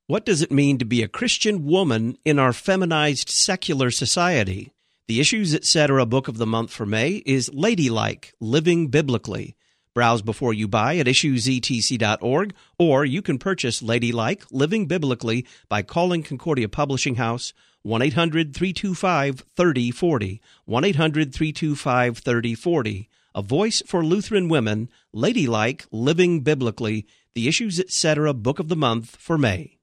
What does it mean to be a Christian woman in our feminized secular society? The Issues Etc. Book of the Month for May is Ladylike, Living Biblically. Browse before you buy at issuesetc.org, or you can purchase Ladylike, Living Biblically by calling Concordia Publishing House, 1-800-325-3040, 1-800-325-3040. A Voice for Lutheran Women, Ladylike, Living Biblically, The Issues Etc. Book of the Month for May.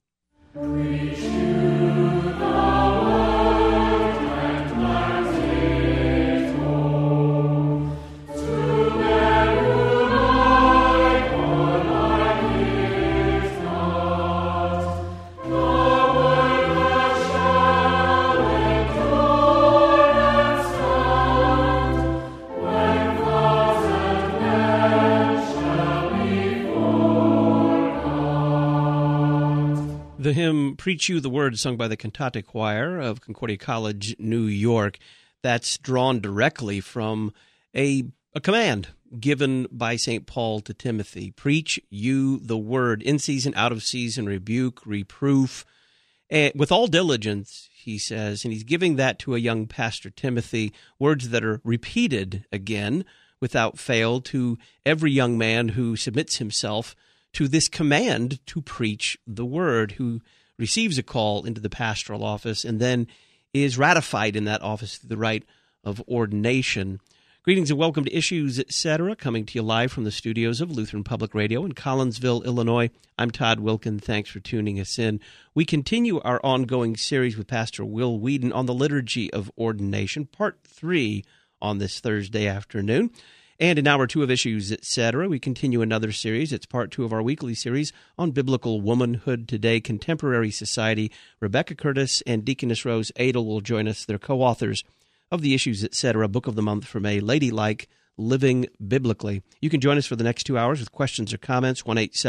The hymn Preach You the Word, sung by the Cantate Choir of Concordia College, New York, that's drawn directly from a command given by St. Paul to Timothy. Preach you the word, in season, out of season, rebuke, reproof, and with all diligence, he says, and he's giving that to a young pastor, Timothy, words that are repeated again without fail to every young man who submits himself to this command to preach the word, who receives a call into the pastoral office and then is ratified in that office through the rite of ordination. Greetings and welcome to Issues Etc., coming to you live from the studios of Lutheran Public Radio in Collinsville, Illinois. I'm Todd Wilkin. Thanks for tuning us in. We continue our ongoing series with Pastor Will Whedon on the Liturgy of Ordination, Part 3 on this Thursday afternoon. And in Hour 2 of Issues Etc., we continue another series. It's Part 2 of our weekly series on Biblical Womanhood Today, Contemporary Society. Rebecca Curtis and Deaconess Rose Adel will join us. They're co-authors of the Issues Etc. Book of the Month for May, Ladylike, Living Biblically. You can join us for the next 2 hours with questions or comments,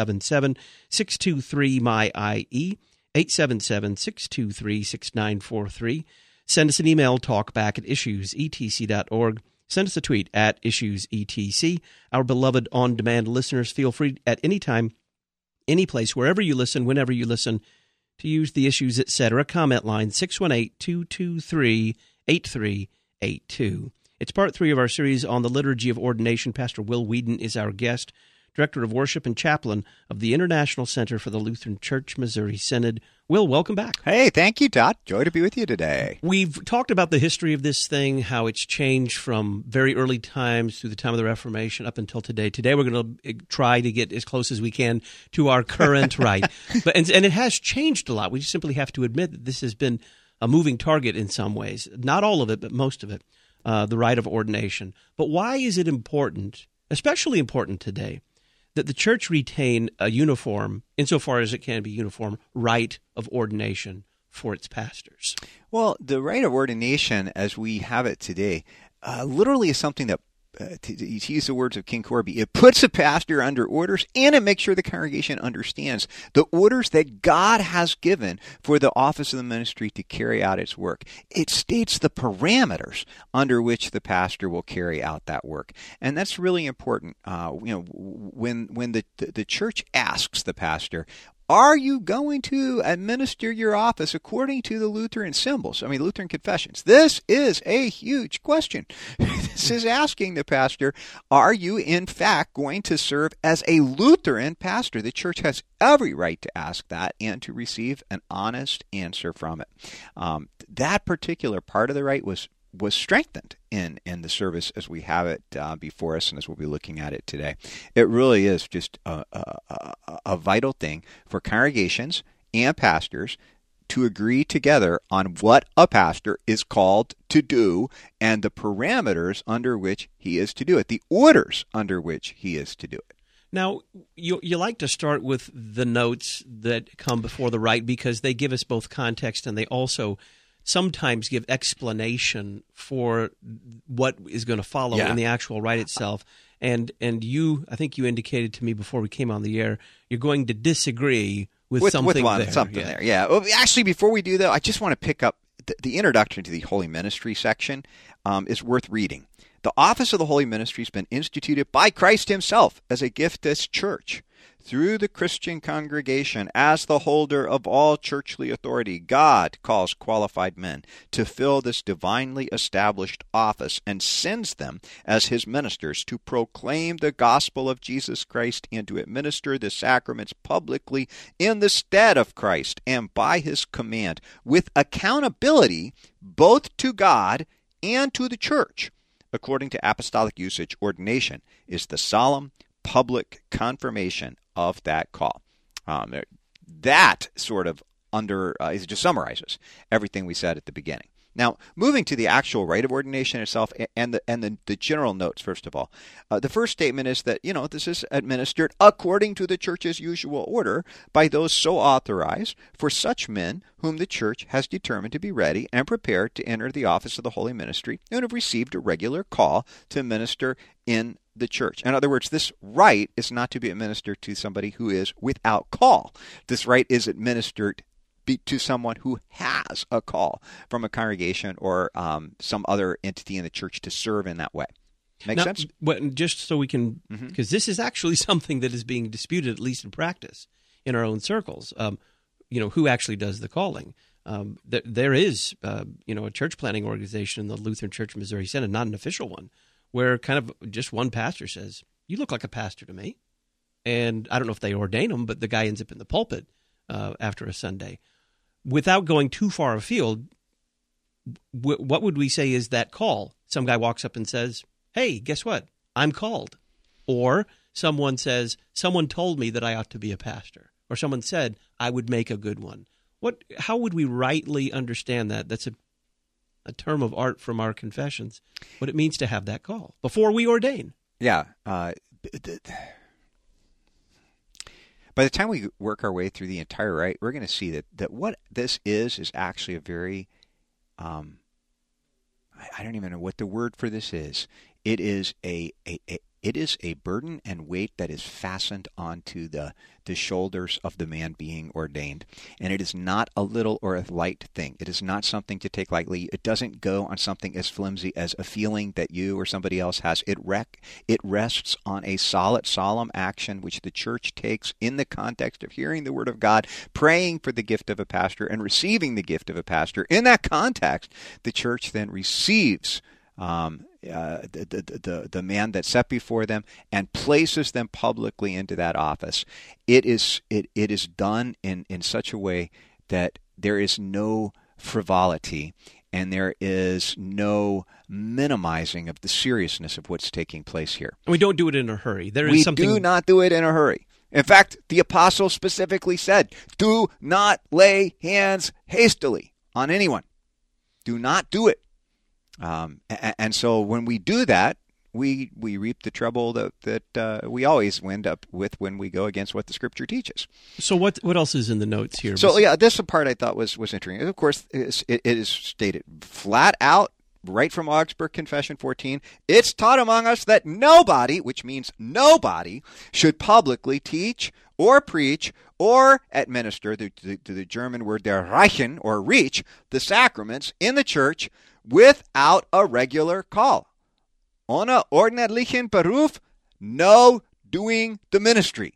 1-877-623-MY-IE, 877-623-6943. Send us an email, talkback@issuesetc.org. Send us a tweet at IssuesETC. Our beloved on-demand listeners, feel free at any time, any place, wherever you listen, whenever you listen, to use the Issues Etc. comment line, 618-223-8382. It's Part 3 of our series on the Liturgy of Ordination. Pastor Will Whedon is our guest, Director of Worship and Chaplain of the International Center for the Lutheran Church Missouri Synod. Will, welcome back. Hey, thank you, Todd. Joy to be with you today. We've talked about the history of this thing, how it's changed from very early times through the time of the Reformation up until today. Today we're going to try to get as close as we can to our current rite. And it has changed a lot. We just simply have to admit that this has been a moving target in some ways. Not all of it, but most of it, the rite of ordination. But why is it important, especially important today, that the church retain a uniform, insofar as it can be uniform, rite of ordination for its pastors? Well, the rite of ordination, as we have it today, literally is something that, to use the words of King Corby, it puts a pastor under orders, and it makes sure the congregation understands the orders that God has given for the office of the ministry to carry out its work. It states the parameters under which the pastor will carry out that work, and that's really important. When the church asks the pastor, are you going to administer your office according to the Lutheran symbols? I mean, Lutheran confessions. This is a huge question. This is asking the pastor, are you in fact going to serve as a Lutheran pastor? The church has every right to ask that and to receive an honest answer from it. That particular part of the rite was strengthened in the service as we have it before us and as we'll be looking at it today. It really is just a vital thing for congregations and pastors to agree together on what a pastor is called to do and the parameters under which he is to do it, the orders under which he is to do it. Now, you like to start with the notes that come before the rite because they give us both context and they also sometimes give explanation for what is going to follow in the actual rite itself. And you, I think you indicated to me before we came on the air, you're going to disagree with something there. Yeah. Well, actually, before we do that, I just want to pick up the introduction to the Holy Ministry section is worth reading. The office of the Holy Ministry has been instituted by Christ himself as a gift to his church. through the Christian congregation as the holder of all churchly authority, God calls qualified men to fill this divinely established office and sends them as his ministers to proclaim the gospel of Jesus Christ and to administer the sacraments publicly in the stead of Christ and by his command with accountability both to God and to the church. According to apostolic usage, ordination is the solemn public confirmation of that call. That sort of it just summarizes everything we said at the beginning. Now, moving to the actual rite of ordination itself and the general notes, first of all. The first statement is that, this is administered according to the church's usual order by those so authorized for such men whom the church has determined to be ready and prepared to enter the office of the holy ministry and have received a regular call to minister in the church. In other words, this rite is not to be administered to somebody who is without call. This rite is administered to someone who has a call from a congregation or some other entity in the church to serve in that way. Make sense? Just so we can, because this is actually something that is being disputed, at least in practice, in our own circles. Who actually does the calling? There is, a church planting organization in the Lutheran Church of Missouri Synod, not an official one, where kind of just one pastor says, "You look like a pastor to me," and I don't know if they ordain him, but the guy ends up in the pulpit after a Sunday. Without going too far afield, what would we say is that call? Some guy walks up and says, "Hey, guess what? I'm called." Or someone says, "Someone told me that I ought to be a pastor." Or someone said, "I would make a good one." How would we rightly understand that? That's a term of art from our confessions, what it means to have that call before we ordain. Yeah. By the time we work our way through the entire rite, we're going to see that what this is actually a very, I don't even know what the word for this is. It is it is a burden and weight that is fastened onto the shoulders of the man being ordained. And it is not a little or a light thing. It is not something to take lightly. It doesn't go on something as flimsy as a feeling that you or somebody else has. It rests on a solid, solemn action which the church takes in the context of hearing the word of God, praying for the gift of a pastor, and receiving the gift of a pastor. In that context, the church then receives the man that's set before them and places them publicly into that office. It is done in such a way that there is no frivolity and there is no minimizing of the seriousness of what's taking place here. And we don't do it in a hurry. We do not do it in a hurry. In fact, the apostle specifically said, "Do not lay hands hastily on anyone." Do not do it. And so when we do that, we reap the trouble that we always wind up with when we go against what the Scripture teaches. So what else is in the notes here? So this part I thought was interesting. Of course, it is stated flat out right from Augsburg Confession 14. It's taught among us that nobody, which means nobody, should publicly teach or preach or administer the German word der Reichen or reach the sacraments in the church without a regular call. Ohne ordentlichen Beruf, no doing the ministry.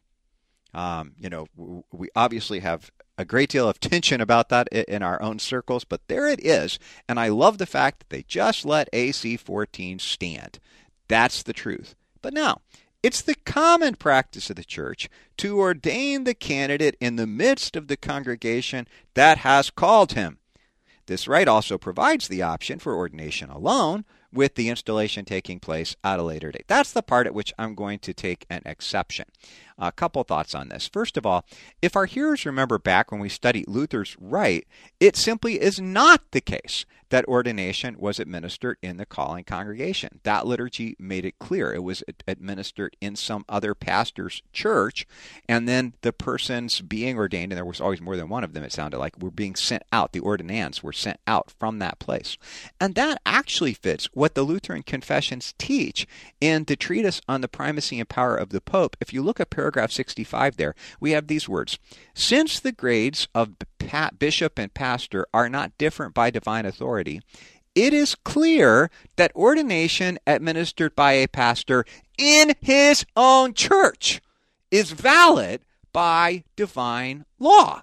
We obviously have a great deal of tension about that in our own circles, but there it is. And I love the fact that they just let AC 14 stand. That's the truth. But now, it's the common practice of the church to ordain the candidate in the midst of the congregation that has called him. This rite also provides the option for ordination alone, with the installation taking place at a later date. That's the part at which I'm going to take an exception. A couple thoughts on this. First of all, if our hearers remember back when we studied Luther's rite, it simply is not the case that ordination was administered in the calling congregation. That liturgy made it clear. It was administered in some other pastor's church, and then the persons being ordained, and there was always more than one of them, it sounded like, were being sent out. The ordinands were sent out from that place. And that actually fits what the Lutheran confessions teach in the treatise on the primacy and power of the Pope. If you look at paragraph 65 there, we have these words: "Since the grades of bishop and pastor are not different by divine authority, it is clear that ordination administered by a pastor in his own church is valid by divine law.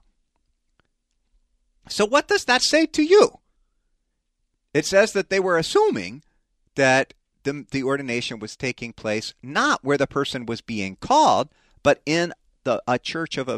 So what does that say to you? It says that they were assuming that the ordination was taking place not where the person was being called, but in a church of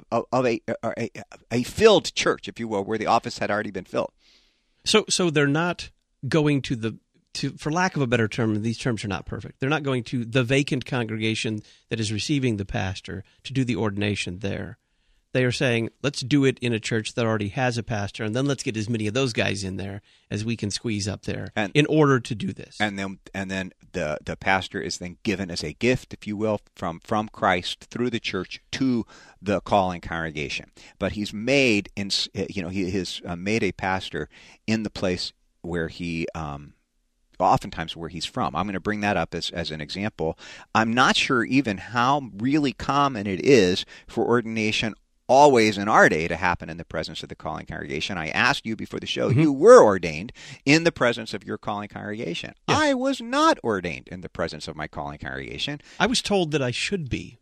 a filled church, if you will, where the office had already been filled. So they're not going to for lack of a better term, these terms are not perfect. They're not going to the vacant congregation that is receiving the pastor to do the ordination there. They are saying, let's do it in a church that already has a pastor, and then let's get as many of those guys in there as we can squeeze up there in order to do this. And then the pastor is then given as a gift, if you will, from Christ through the church to the calling congregation. But he's made he has made a pastor in the place where he oftentimes where he's from. I'm going to bring that up as an example. I'm not sure even how really common it is for ordination always in our day to happen in the presence of the calling congregation. I asked you before the show, you were ordained in the presence of your calling congregation. Yes. I was not ordained in the presence of my calling congregation. I was told that I should be.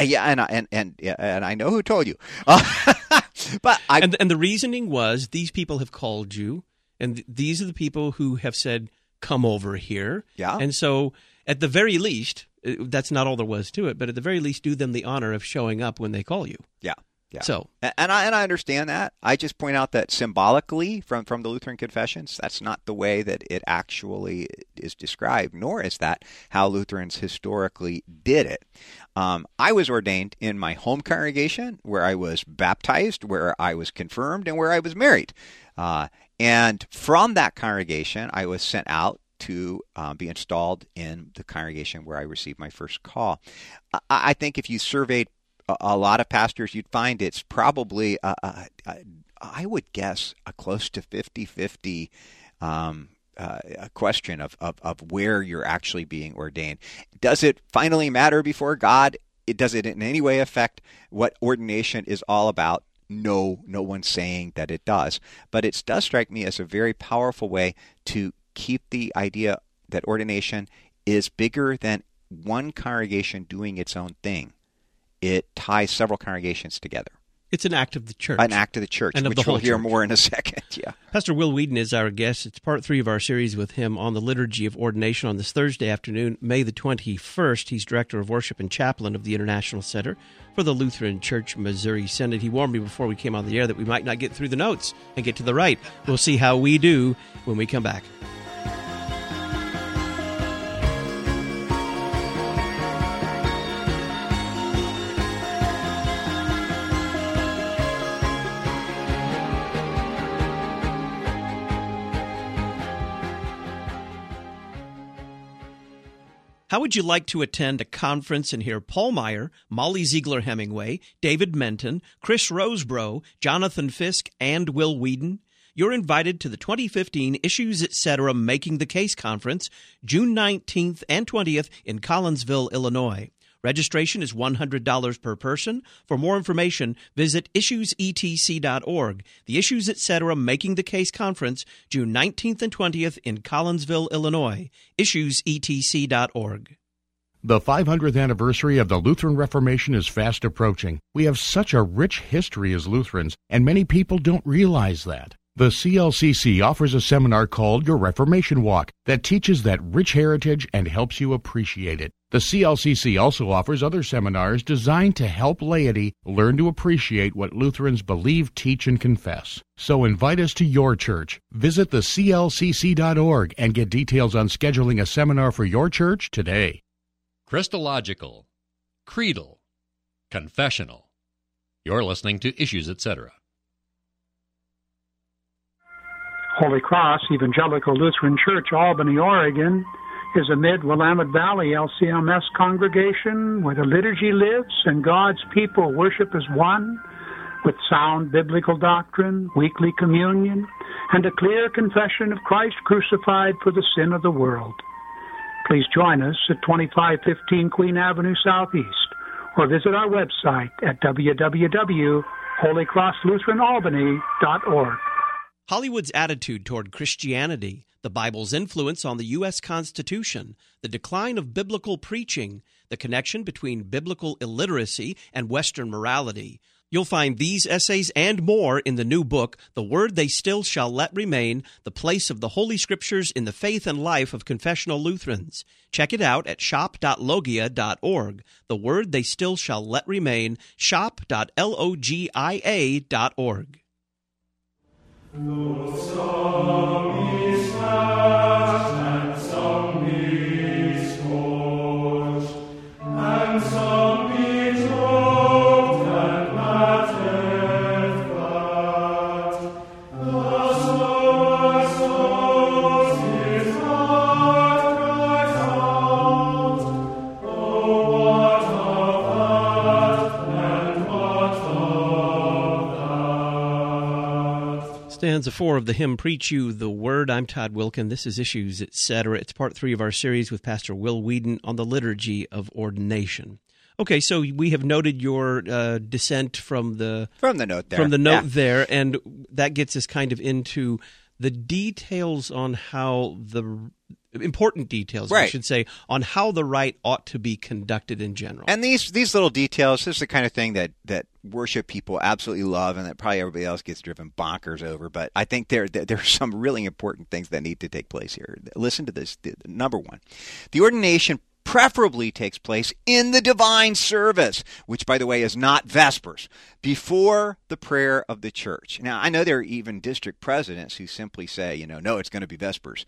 And I know who told you. But and the reasoning was these people have called you, and these are the people who have said, come over here. Yeah. And so at the very least, that's not all there was to it, but at the very least, do them the honor of showing up when they call you. Yeah. Yeah. So, and I understand that. I just point out that symbolically from the Lutheran confessions, that's not the way that it actually is described, nor is that how Lutherans historically did it. I was ordained in my home congregation, where I was baptized, where I was confirmed, and where I was married. And from that congregation, I was sent out to be installed in the congregation where I received my first call. I think if you surveyed a lot of pastors, you'd find it's probably, I would guess, a close to 50-50 a question of where you're actually being ordained. Does it finally matter before God? Does it in any way affect what ordination is all about? No one's saying that it does. But it does strike me as a very powerful way to keep the idea that ordination is bigger than one congregation doing its own thing. It ties several congregations together. It's an act of the church. An act of the church, and of which the whole we'll hear church. more in a second. Yeah. Pastor Will Wheaton is our guest. It's part 3 of our series with him on the liturgy of ordination on this Thursday afternoon, May the 21st. He's Director of Worship and Chaplain of the International Center for the Lutheran Church Missouri Synod. He warned me before we came on the air that we might not get through the notes and get to the right. We'll see how we do when we come back. How would you like to attend a conference and hear Paul Meyer, Molly Ziegler Hemingway, David Menton, Chris Rosebrough, Jonathan Fisk, and Will Wheaton? You're invited to the 2015 Issues Etc. Making the Case Conference, June 19th and 20th in Collinsville, Illinois. Registration is $100 per person. For more information, visit issuesetc.org. The Issues Etc. Making the Case Conference, June 19th and 20th in Collinsville, Illinois. issuesetc.org. The 500th anniversary of the Lutheran Reformation is fast approaching. We have such a rich history as Lutherans, and many people don't realize that. The CLCC offers a seminar called Your Reformation Walk that teaches that rich heritage and helps you appreciate it. The CLCC also offers other seminars designed to help laity learn to appreciate what Lutherans believe, teach, and confess. So invite us to your church. Visit theclcc.org and get details on scheduling a seminar for your church today. Christological, creedal, confessional. You're listening to Issues Etc. Holy Cross Evangelical Lutheran Church, Albany, Oregon, is a mid-Willamette Valley LCMS congregation where the liturgy lives and God's people worship as one, with sound biblical doctrine, weekly communion, and a clear confession of Christ crucified for the sin of the world. Please join us at 2515 Queen Avenue Southeast, or visit our website at www.holycrosslutheranalbany.org. Hollywood's attitude toward Christianity, the Bible's influence on the U.S. Constitution, the decline of biblical preaching, the connection between biblical illiteracy and Western morality. You'll find these essays and more in the new book, The Word They Still Shall Let Remain, The Place of the Holy Scriptures in the Faith and Life of Confessional Lutherans. Check it out at shop.logia.org. The Word They Still Shall Let Remain, shop.logia.org. Stanza 4 of the hymn, Preach You the Word. I'm Todd Wilkin. This is Issues, Etc. It's part 3 of our series with Pastor Will Whedon on the liturgy of ordination. Okay, so we have noted your dissent from the note there. From the note there, and that gets us kind of into the details on how the important details, right, I should say, on how the rite ought to be conducted in general. And these little details, this is the kind of thing that worship people absolutely love and that probably everybody else gets driven bonkers over. But I think there are some really important things that need to take place here. Listen to this. Number one, the ordination preferably takes place in the divine service, which, by the way, is not Vespers, before the prayer of the church. Now, I know there are even district presidents who simply say, no, it's going to be Vespers.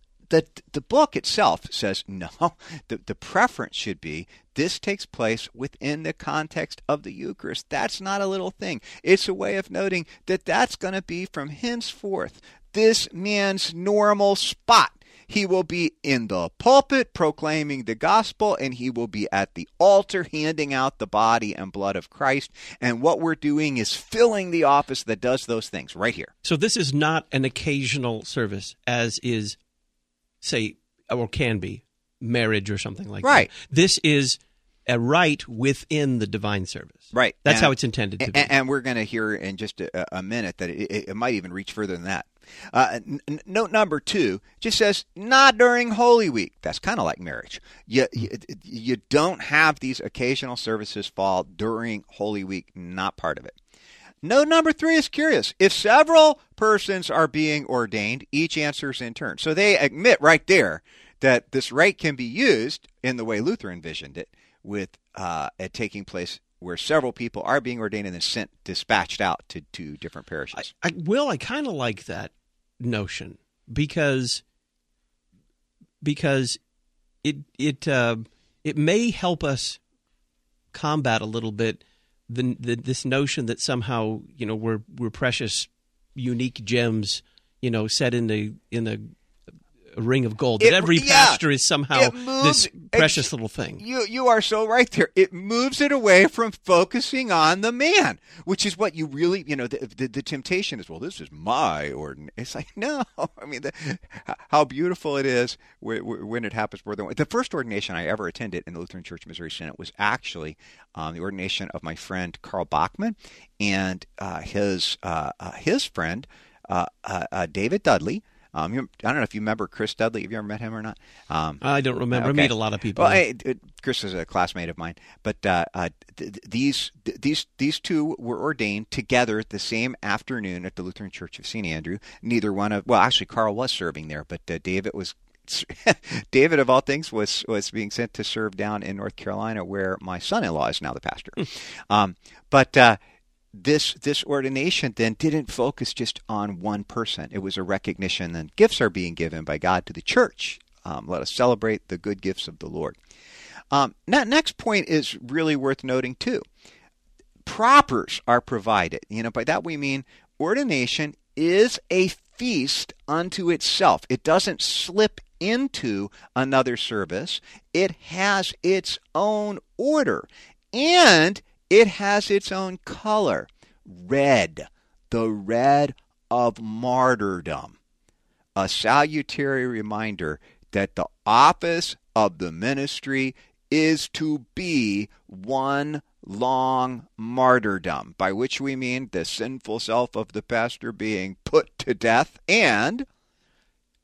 The book itself says, no, the preference should be this takes place within the context of the Eucharist. That's not a little thing. It's a way of noting that that's going to be from henceforth this man's normal spot. He will be in the pulpit proclaiming the gospel, and he will be at the altar handing out the body and blood of Christ. And what we're doing is filling the office that does those things right here. So this is not an occasional service, as is, say, or can be, marriage or something like right. that. This is a rite within the divine service. Right. That's how it's intended to be. And we're going to hear in just a minute that it might even reach further than that. Note number 2 just says, not during Holy Week. That's kind of like marriage. You don't have these occasional services fall during Holy Week, not part of it. Note number 3 is curious. If several persons are being ordained, each answers in turn. So they admit right there that this rite can be used in the way Luther envisioned it, with it taking place where several people are being ordained and then dispatched out to different parishes. I kind of like that notion because it may help us combat a little bit this notion that somehow we're precious, unique gems, set in a ring of gold. That every pastor is somehow this precious little thing. You are so right there. It moves it away from focusing on the man, which is what you really, the temptation is, well, this is my ordination. It's like, no. I mean, how beautiful it is when it happens more than one. The first ordination I ever attended in the Lutheran Church Missouri Synod was actually the ordination of my friend Carl Bachman and his friend David Dudley. I don't know if you remember Chris Dudley. Have you ever met him or not? I don't remember. Okay. I meet a lot of people. Well, Chris is a classmate of mine. But these two were ordained together the same afternoon at the Lutheran Church of St. Andrew. Neither one of actually Carl was serving there, but David of all things was being sent to serve down in North Carolina, where my son-in-law is now the pastor. This ordination then didn't focus just on one person. It was a recognition that gifts are being given by God to the church. Let us celebrate the good gifts of the Lord. Next point is really worth noting too. Propers are provided. By that we mean ordination is a feast unto itself. It doesn't slip into another service. It has its own order. And it has its own color, red, the red of martyrdom, a salutary reminder that the office of the ministry is to be one long martyrdom, by which we mean the sinful self of the pastor being put to death and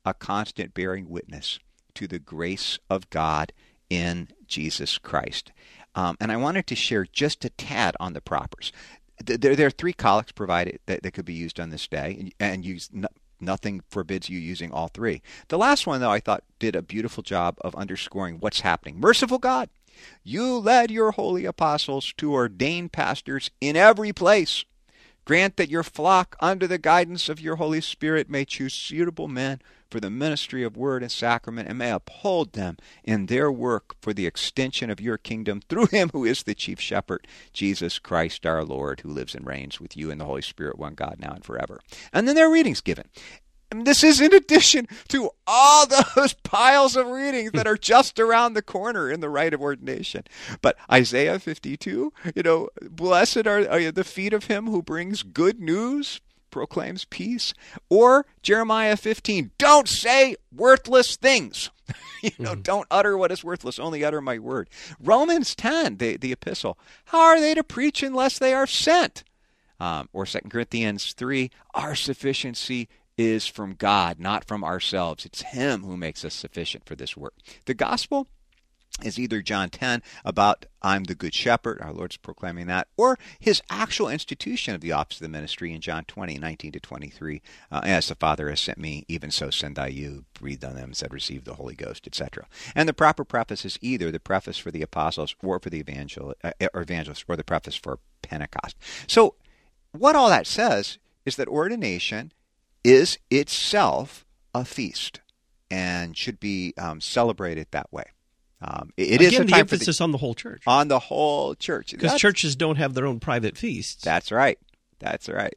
a constant bearing witness to the grace of God in Jesus Christ. And I wanted to share just a tad on the propers. There are 3 collects provided that could be used on this day, and nothing forbids you using all 3. The last one, though, I thought did a beautiful job of underscoring what's happening. Merciful God, you led your holy apostles to ordain pastors in every place. Grant that your flock, under the guidance of your Holy Spirit, may choose suitable men for the ministry of word and sacrament, and may uphold them in their work for the extension of your kingdom through him who is the chief shepherd, Jesus Christ our Lord, who lives and reigns with you in the Holy Spirit, one God, now and forever. And then there are readings given. And this is in addition to all those piles of readings that are just around the corner in the rite of ordination. But Isaiah 52, blessed are the feet of him who brings good news, proclaims peace. Or Jeremiah 15, don't say worthless things. Don't utter what is worthless, only utter my word. Romans 10, the epistle, how are they to preach unless they are sent? Or 2 Corinthians 3, our sufficiency is from God, not from ourselves. It's him who makes us sufficient for this work. The gospel is either John 10 about I'm the good shepherd, our Lord's proclaiming that, or his actual institution of the office of the ministry in John 20, 19 to 23. As the Father has sent me, even so send I you. Breathed on them, said receive the Holy Ghost, etc. And the proper preface is either the preface for the apostles or for the evangelists, or the preface for Pentecost. So what all that says is that ordination is itself a feast and should be celebrated that way. It is a time the emphasis on the whole church. On the whole church. Because churches don't have their own private feasts. That's right. That's right.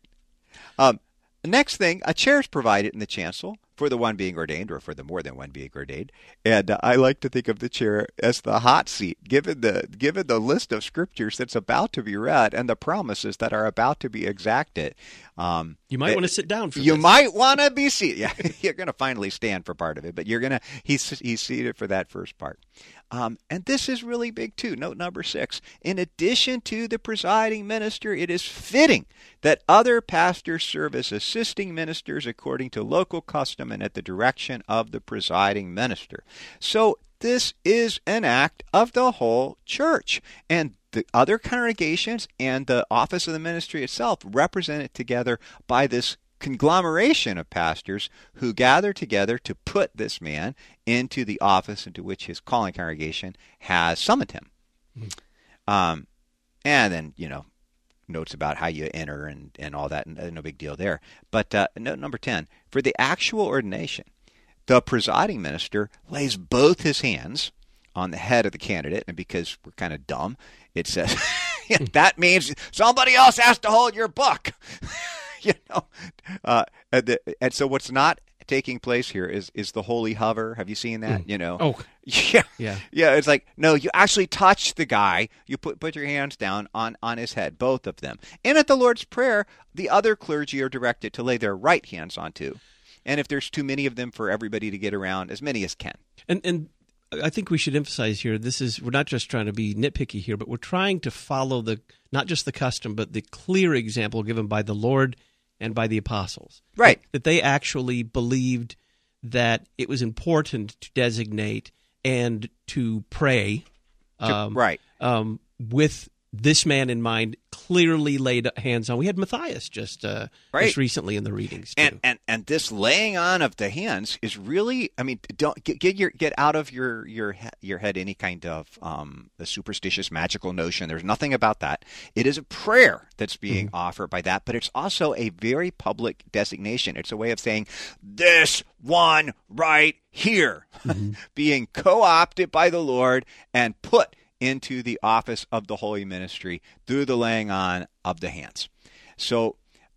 The next thing, a chair is provided in the chancel for the one being ordained, or for the more than one being ordained. And I like to think of the chair as the hot seat, given the list of scriptures that's about to be read and the promises that are about to be exacted. You might want to sit down for this. You might want to be seated. Yeah, you're going to finally stand for part of it, but he's seated for that first part. And this is really big too. Note number 6. In addition to the presiding minister, it is fitting that other pastors serve as assisting ministers according to local custom and at the direction of the presiding minister. So this is an act of the whole church. And the other congregations and the office of the ministry itself represented together by this conglomeration of pastors who gather together to put this man into the office into which his calling congregation has summoned him. And then, notes about how you enter and all that, and no big deal there. But note number 10, for the actual ordination, the presiding minister lays both his hands on the head of the candidate, and because we're kind of dumb, it says, that means somebody else has to hold your book. And so what's not taking place here is the holy hover. Have you seen that? Oh, yeah. It's like, no, you actually touch the guy. You put your hands down on his head, both of them. And at the Lord's Prayer, the other clergy are directed to lay their right hands onto. And if there's too many of them for everybody to get around, as many as can. And I think we should emphasize here, we're not just trying to be nitpicky here, but we're trying to follow not just the custom, but the clear example given by the Lord and by the apostles. Right. That they actually believed that it was important to designate and to pray with this man in mind, clearly laid hands on. We had Matthias just recently in the readings too. And this laying on of the hands is really, don't get out of your head any kind of a superstitious magical notion. There's nothing about that. It is a prayer that's being offered by that, but it's also a very public designation. It's a way of saying this one right here being co-opted by the Lord and put into the office of the holy ministry through the laying on of the hands. So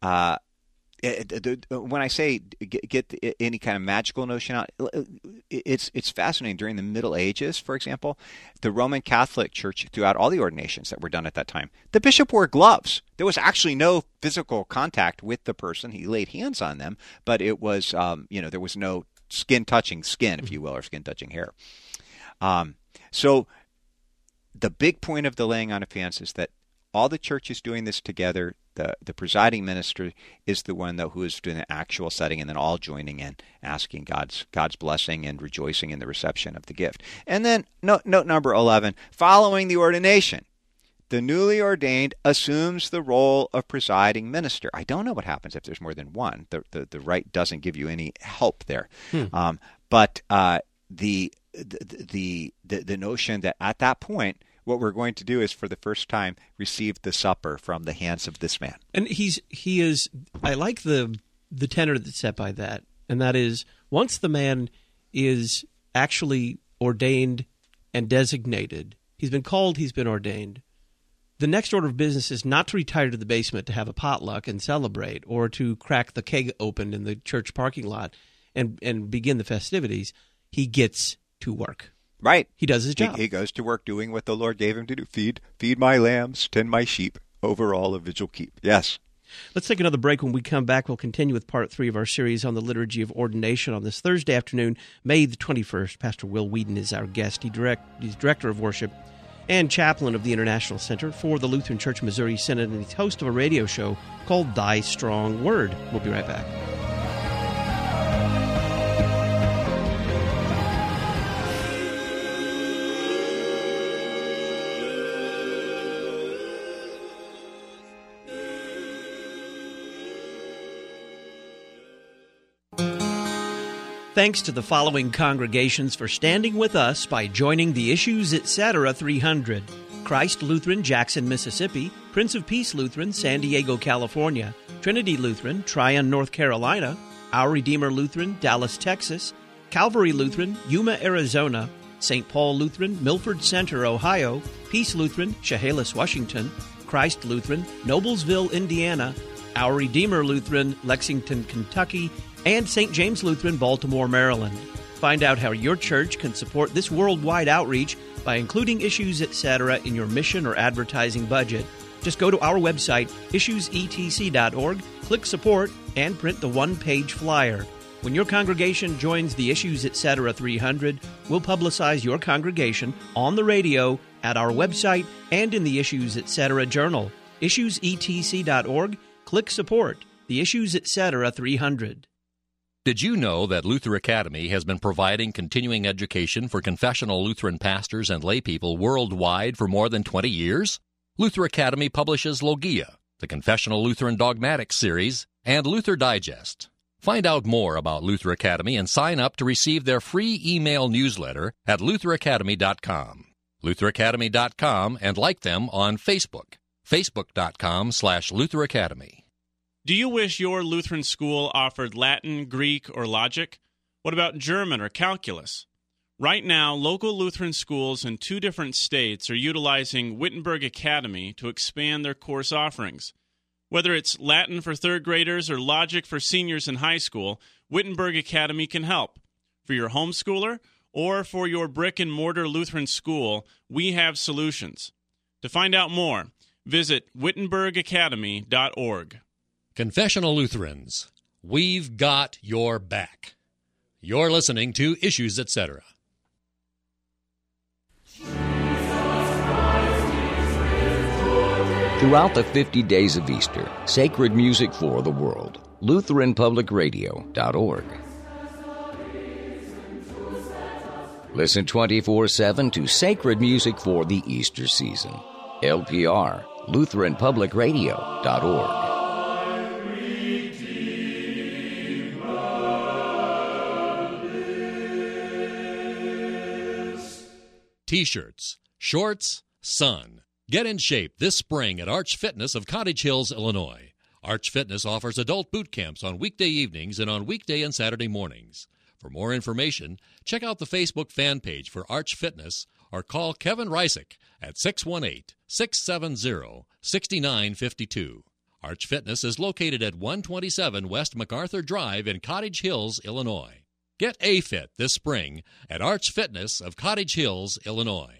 when I say get any kind of magical notion out, it's fascinating. During the Middle Ages, for example, the Roman Catholic Church, throughout all the ordinations that were done at that time, the bishop wore gloves. There was actually no physical contact with the person. He laid hands on them, but it was, there was no skin touching skin, if you will, or skin touching hair. So the big point of the laying on of hands is that all the church is doing this together The presiding minister is the one, though, who is doing the actual setting, and then all joining in, asking God's blessing and rejoicing in the reception of the gift. And then note number 11, following the ordination, the newly ordained assumes the role of presiding minister. I don't know what happens if there's more than one. The rite doesn't give you any help there. But the notion that at that point, what we're going to do is, for the first time, receive the supper from the hands of this man. And he is. I like the tenor that's set by that, and that is, once the man is actually ordained and designated, he's been called, he's been ordained. The next order of business is not to retire to the basement to have a potluck and celebrate, or to crack the keg open in the church parking lot and begin the festivities. He gets to work. Right. He does his job. He goes to work doing what the Lord gave him to do. Feed my lambs, tend my sheep, over all a vigil keep. Yes. Let's take another break. When we come back, we'll continue with part 3 of our series on the Liturgy of Ordination on this Thursday afternoon, May the 21st. Pastor Will Whedon is our guest. He's Director of Worship and Chaplain of the International Center for the Lutheran Church Missouri Synod, and he's host of a radio show called Thy Strong Word. We'll be right back. Thanks to the following congregations for standing with us by joining the Issues Etc. 300. Christ Lutheran, Jackson, Mississippi; Prince of Peace Lutheran, San Diego, California; Trinity Lutheran, Tryon, North Carolina; Our Redeemer Lutheran, Dallas, Texas; Calvary Lutheran, Yuma, Arizona; St. Paul Lutheran, Milford Center, Ohio; Peace Lutheran, Chehalis, Washington; Christ Lutheran, Noblesville, Indiana; Our Redeemer Lutheran, Lexington, Kentucky; and St. James Lutheran, Baltimore, Maryland. Find out how your church can support this worldwide outreach by including Issues Etc. in your mission or advertising budget. Just go to our website, issuesetc.org, click Support, and print the one-page flyer. When your congregation joins the Issues Etc. 300, we'll publicize your congregation on the radio, at our website, and in the Issues Etc. Journal. issuesetc.org, click Support, the Issues Etc. 300. Did you know that Luther Academy has been providing continuing education for confessional Lutheran pastors and laypeople worldwide for more than 20 years? Luther Academy publishes Logia, the Confessional Lutheran Dogmatics series, and Luther Digest. Find out more about Luther Academy and sign up to receive their free email newsletter at lutheracademy.com. lutheracademy.com, and like them on Facebook, facebook.com/Luther Academy. Do you wish your Lutheran school offered Latin, Greek, or logic? What about German or calculus? Right now, local Lutheran schools in 2 different states are utilizing Wittenberg Academy to expand their course offerings. Whether it's Latin for 3rd graders or logic for seniors in high school, Wittenberg Academy can help. For your homeschooler or for your brick-and-mortar Lutheran school, we have solutions. To find out more, visit wittenbergacademy.org. Confessional Lutherans, we've got your back. You're listening to Issues Etc. Throughout the 50 days of Easter, sacred music for the world. LutheranPublicRadio.org. Listen 24/7 to sacred music for the Easter season. LPR, LutheranPublicRadio.org. T-shirts, shorts, sun. Get in shape this spring at Arch Fitness of Cottage Hills, Illinois. Arch Fitness offers adult boot camps on weekday evenings and on weekday and Saturday mornings. For more information, check out the Facebook fan page for Arch Fitness or call Kevin Reisick at 618-670-6952. Arch Fitness is located at 127 West MacArthur Drive in Cottage Hills, Illinois. Get A-Fit this spring at Arch Fitness of Cottage Hills, Illinois.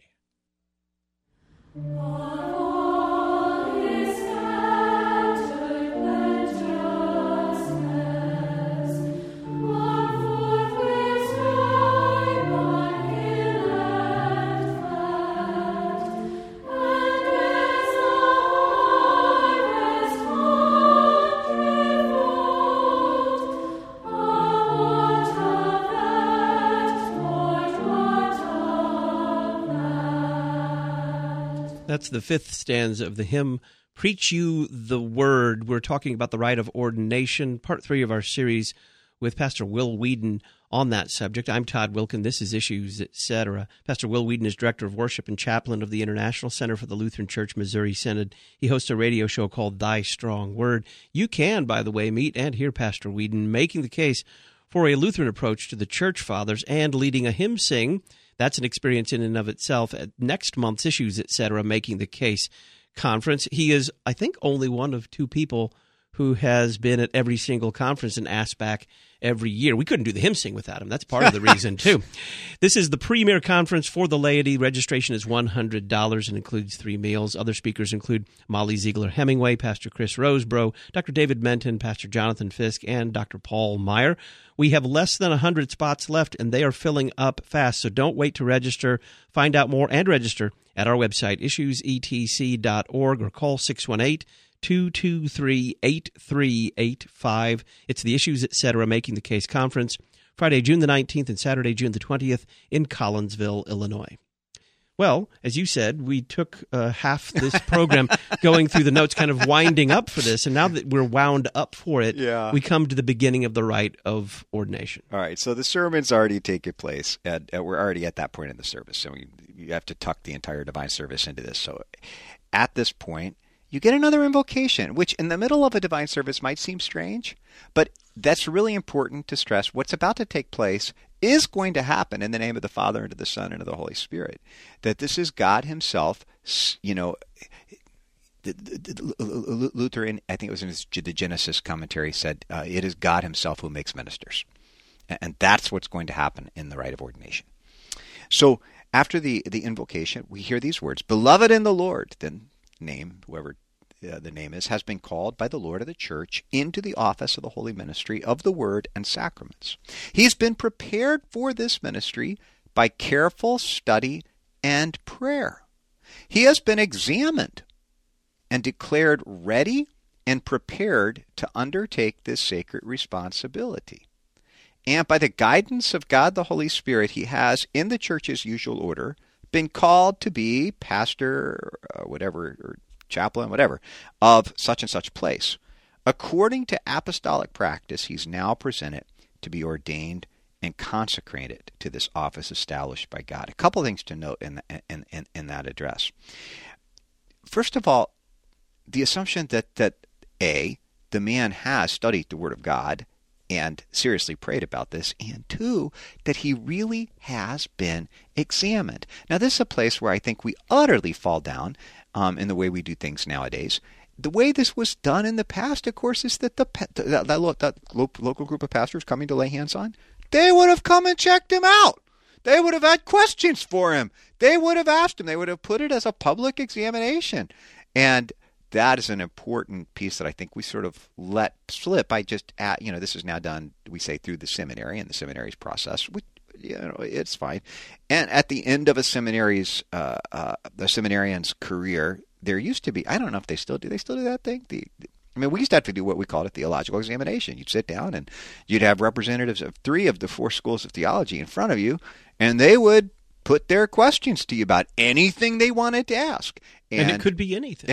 That's the fifth stanza of the hymn, Preach You the Word. We're talking about the rite of ordination, part 3 of our series with Pastor Will Whedon on that subject. I'm Todd Wilkin. This is Issues, Etc. Pastor Will Whedon is Director of Worship and Chaplain of the International Center for the Lutheran Church Missouri Synod. He hosts a radio show called Thy Strong Word. You can, by the way, meet and hear Pastor Whedon making the case for a Lutheran approach to the church fathers and leading a hymn sing. That's an experience in and of itself at next month's Issues, Etc., Making the Case conference. He is, I think, only one of 2 people who has been at every single conference and asked back every year. We couldn't do the hymn sing without him. That's part of the reason, too. This is the premier conference for the laity. Registration is $100 and includes 3 meals. Other speakers include Molly Ziegler-Hemingway, Pastor Chris Rosebrough, Dr. David Menton, Pastor Jonathan Fisk, and Dr. Paul Meyer. We have less than 100 spots left, and they are filling up fast, so don't wait to register. Find out more and register at our website, issuesetc.org, or call 618-223-8385. It's the Issues, Etc. Making the Case conference, Friday, June the 19th and Saturday, June the 20th in Collinsville, Illinois. Well, as you said, we took half this program going through the notes, kind of winding up for this, and now that we're wound up for it, we come to the beginning of the rite of ordination. All right, so the sermon's already taken place, and we're already at that point in the service, so you have to tuck the entire divine service into this. So at this point, you get another invocation, which in the middle of a divine service might seem strange, but that's really important to stress. What's about to take place is going to happen in the name of the Father, and of the Son, and of the Holy Spirit. That this is God himself, Luther, I think it was in the Genesis commentary, said, it is God himself who makes ministers. And that's what's going to happen in the rite of ordination. So after the invocation, we hear these words, Beloved in the Lord, then name, whoever the name is, has been called by the Lord of the Church into the office of the holy ministry of the Word and sacraments. He's been prepared for this ministry by careful study and prayer. He has been examined and declared ready and prepared to undertake this sacred responsibility. And by the guidance of God the Holy Spirit, he has, in the Church's usual order, been called to be pastor, or chaplain, whatever, of such and such place. According to apostolic practice, he's now presented to be ordained and consecrated to this office established by God. A couple things to note in that address. First of all, the assumption that A, the man has studied the Word of God and seriously prayed about this, and 2, that he really has been examined. Now, this is a place where I think we utterly fall down in the way we do things nowadays. The way this was done in the past, of course, is that that local group of pastors coming to lay hands on, they would have come and checked him out. They would have had questions for him. They would have asked him. They would have put it as a public examination. And that is an important piece that I think we sort of let slip. This is now done, we say, through the seminary and the seminary's process, which, it's fine. And at the end of a seminary's, the seminarian's career, there used to be, I don't know if they still do that thing? We used to have to do what we called a theological examination. You'd sit down and you'd have representatives of 3 of the 4 schools of theology in front of you, and they would put their questions to you about anything they wanted to ask. And it could be anything.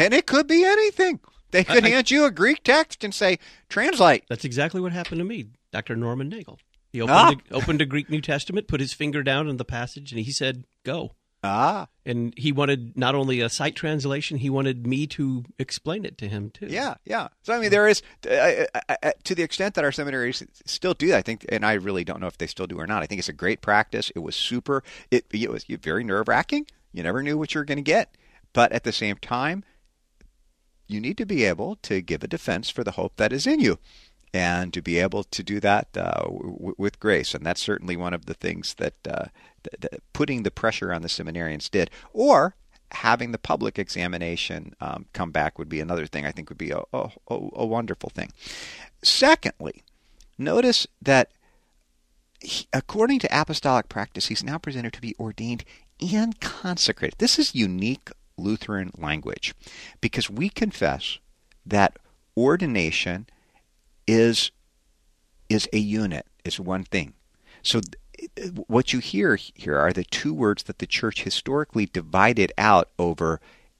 They could hand you a Greek text and say, translate. That's exactly what happened to me, Dr. Norman Nagel. He opened a Greek New Testament, put his finger down in the passage, and he said, go. And he wanted not only a sight translation, he wanted me to explain it to him, too. Yeah. So, there is, to the extent that our seminaries still do that, I think, and I really don't know if they still do or not, I think it's a great practice. It was super, it was very nerve-wracking. You never knew what you were going to get. But at the same time, you need to be able to give a defense for the hope that is in you, and to be able to do that with grace. And that's certainly one of the things that putting the pressure on the seminarians did. Or having the public examination come back would be another thing I think would be a wonderful thing. Secondly, notice that according to apostolic practice, he's now presented to be ordained and consecrated. This is unique Lutheran language, because we confess that ordination is a unit, is one thing. So what you hear here are the 2 words that the Church historically divided out over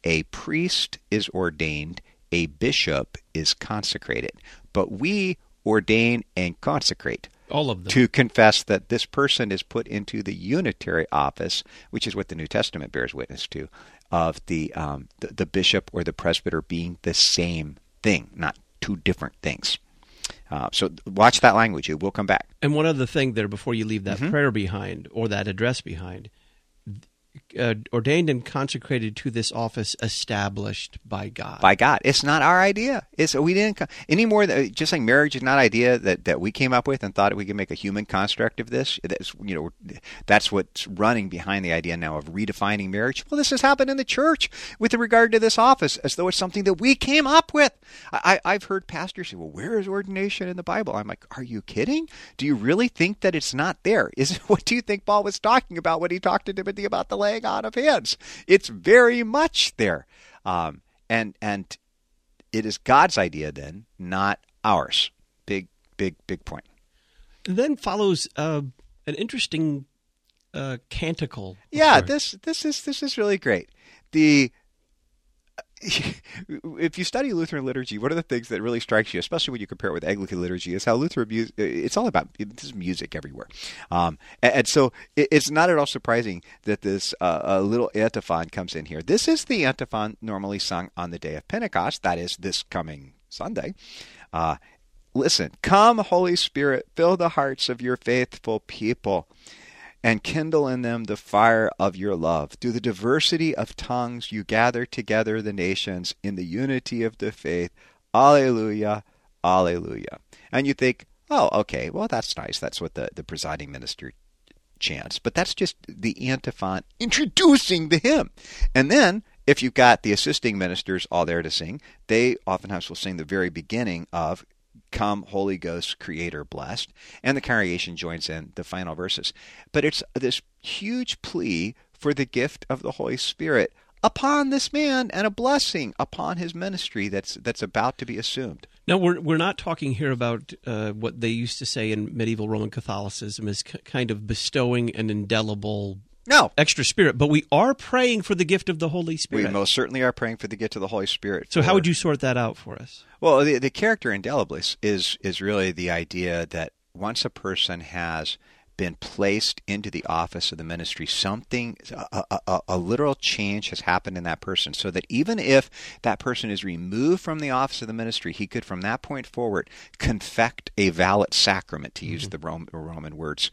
a priest is ordained, a bishop is consecrated. But we ordain and consecrate. All of them. To confess that this person is put into the unitary office, which is what the New Testament bears witness to, of the bishop or the presbyter being the same thing, not two different things. So watch that language. It will come back. And one other thing there before you leave that prayer behind or that address behind. Ordained and consecrated to this office established by God. By God. It's not our idea. We didn't anymore. Just like marriage is not an idea that we came up with and thought we could make a human construct of this. That's what's running behind the idea now of redefining marriage. Well, this has happened in the church with regard to this office, as though it's something that we came up with. I've heard pastors say, "Well, where is ordination in the Bible?" I'm like, "Are you kidding? Do you really think that it's not there? What do you think Paul was talking about when he talked to Timothy about the laying on of hands? It's very much there, and it is God's idea then, not ours. Big point. And then follows an interesting canticle. Yeah, this is really great. If you study Lutheran liturgy, one of the things that really strikes you, especially when you compare it with Anglican liturgy, is how Lutheran music, it's all about, this music everywhere. And so it's not at all surprising that this little antiphon comes in here. This is the antiphon normally sung on the day of Pentecost, that is this coming Sunday. Listen, come, Holy Spirit, fill the hearts of your faithful people, and kindle in them the fire of your love. Through the diversity of tongues you gather together the nations in the unity of the faith. Alleluia, alleluia. And you think, oh, okay, well, that's nice. That's what the presiding minister chants. But that's just the antiphon introducing the hymn. And then, if you've got the assisting ministers all there to sing, they oftentimes will sing the very beginning of Come, Holy Ghost, Creator blessed, and the congregation joins in the final verses. But it's this huge plea for the gift of the Holy Spirit upon this man and a blessing upon his ministry that's about to be assumed. Now, we're not talking here about what they used to say in medieval Roman Catholicism as kind of bestowing an indelible extra spirit, but we are praying for the gift of the Holy Spirit. We most certainly are praying for the gift of the Holy Spirit. So how would you sort that out for us? Well, the character indeliblis is really the idea that once a person has been placed into the office of the ministry, something, a literal change has happened in that person, so that even if that person is removed from the office of the ministry, he could from that point forward confect a valid sacrament, to use the Roman words.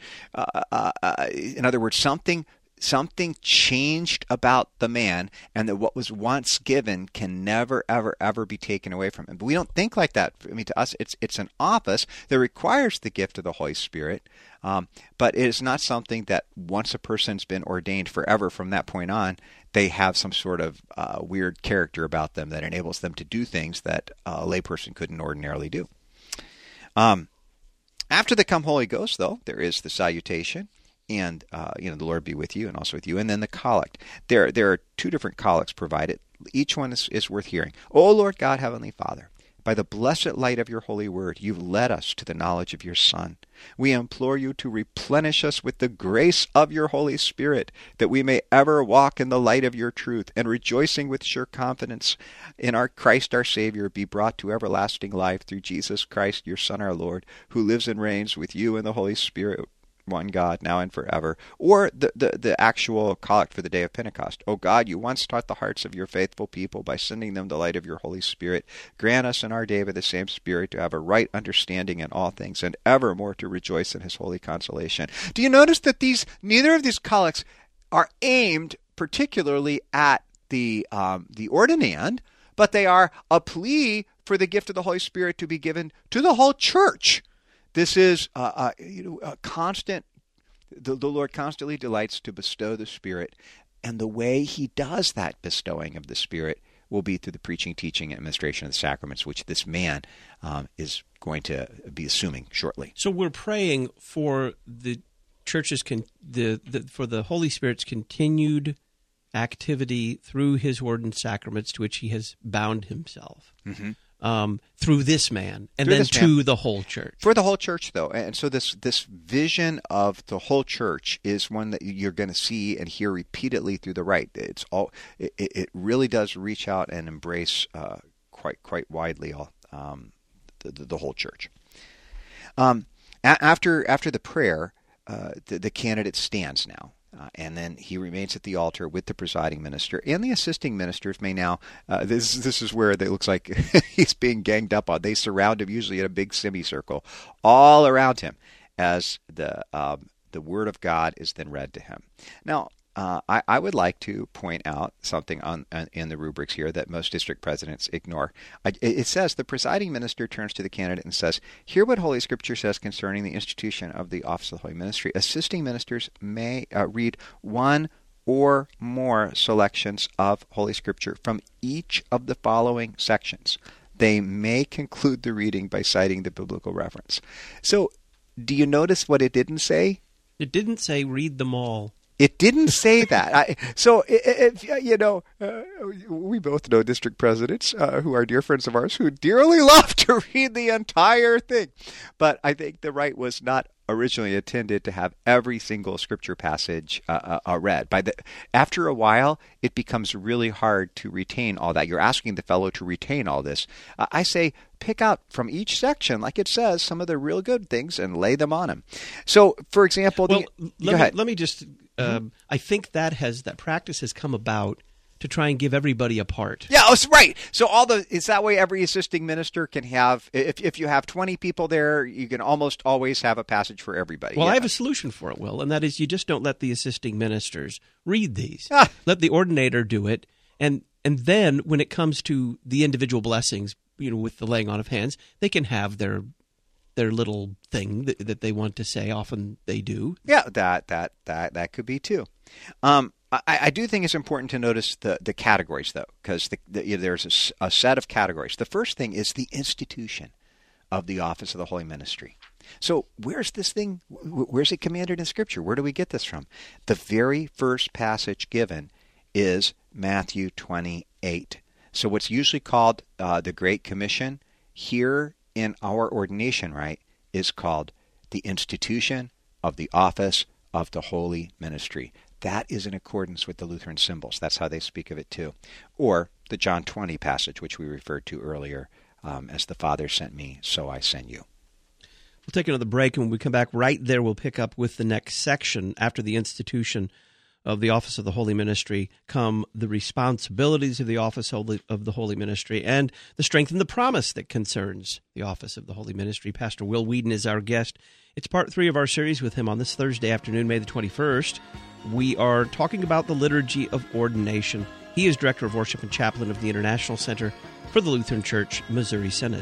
In other words, something changed about the man, and that what was once given can never, ever, ever be taken away from him. But we don't think like that. I mean, to us, it's an office that requires the gift of the Holy Spirit, but it is not something that once a person's been ordained forever from that point on, they have some sort of weird character about them that enables them to do things that a layperson couldn't ordinarily do. After the Come Holy Ghost, though, there is the salutation. And, the Lord be with you and also with you. And then the collect. There are two different collects provided. Each one is worth hearing. O Lord God, Heavenly Father, by the blessed light of your holy word, you've led us to the knowledge of your Son. We implore you to replenish us with the grace of your Holy Spirit, that we may ever walk in the light of your truth, and rejoicing with sure confidence in our Christ our Savior, be brought to everlasting life through Jesus Christ, your Son, our Lord, who lives and reigns with you in the Holy Spirit, one God, now and forever. Or the actual collect for the day of Pentecost. O God, you once taught the hearts of your faithful people by sending them the light of your Holy Spirit. Grant us in our day by the same Spirit to have a right understanding in all things, and evermore to rejoice in his holy consolation. Do you notice that neither of these collects are aimed particularly at the ordinand, but they are a plea for the gift of the Holy Spirit to be given to the whole church? This is a constant. The Lord constantly delights to bestow the Spirit, and the way He does that bestowing of the Spirit will be through the preaching, teaching, and administration of the sacraments, which this man is going to be assuming shortly. So we're praying for the church's for the Holy Spirit's continued activity through His word and sacraments, to which He has bound Himself. Mm-hmm. through this man, and Through then this man. to the whole church. For the whole church, though. And so this vision of the whole church is one that you're going to see and hear repeatedly through the rite. It really does reach out and embrace quite widely the whole church. After the prayer, the candidate stands now. And then he remains at the altar with the presiding minister, and the assisting ministers may now. This is where it looks like he's being ganged up on. They surround him, usually in a big semicircle, all around him, as the word of God is then read to him. Now, I would like to point out something in the rubrics here that most district presidents ignore. It says the presiding minister turns to the candidate and says, "Hear what Holy Scripture says concerning the institution of the office of the Holy Ministry." Assisting ministers may read one or more selections of Holy Scripture from each of the following sections. They may conclude the reading by citing the biblical reference. So, do you notice what it didn't say? It didn't say read them all. It didn't say that. We both know district presidents who are dear friends of ours who dearly love to read the entire thing. But I think the rite was not originally intended to have every single scripture passage read. After a while, it becomes really hard to retain all that. You're asking the fellow to retain all this. I say pick out from each section, like it says, some of the real good things and lay them on him. So, for example, go ahead. Let me just. I think that practice has come about to try and give everybody a part. Yeah, that's right. So it's that way every assisting minister can have, if you have 20 people there, you can almost always have a passage for everybody. Well, yeah. I have a solution for it, Will, and that is you just don't let the assisting ministers read these. Ah. Let the ordinator do it, and then when it comes to the individual blessings, with the laying on of hands, they can have their little thing that they want to say. Often they do. Yeah, that could be too. I do think it's important to notice the categories, though, because there's a set of categories. The first thing is the institution of the office of the Holy Ministry. So where's this thing? Where's it commanded in Scripture? Where do we get this from? The very first passage given is Matthew 28. So what's usually called the Great Commission, here in our ordination rite, is called the institution of the office of the Holy Ministry. That is in accordance with the Lutheran symbols. That's how they speak of it too. Or the John 20 passage, which we referred to earlier, as the Father sent me, so I send you. We'll take another break, and when we come back right there, we'll pick up with the next section. After the institution of the office of the Holy Ministry come the responsibilities of the office of the Holy Ministry and the strength and the promise that concerns the office of the Holy Ministry. Pastor Will Weedon is our guest. It's part 3 of our series with him on this Thursday afternoon, May the 21st. We are talking about the Liturgy of Ordination. He is Director of Worship and Chaplain of the International Center for the Lutheran Church Missouri Synod.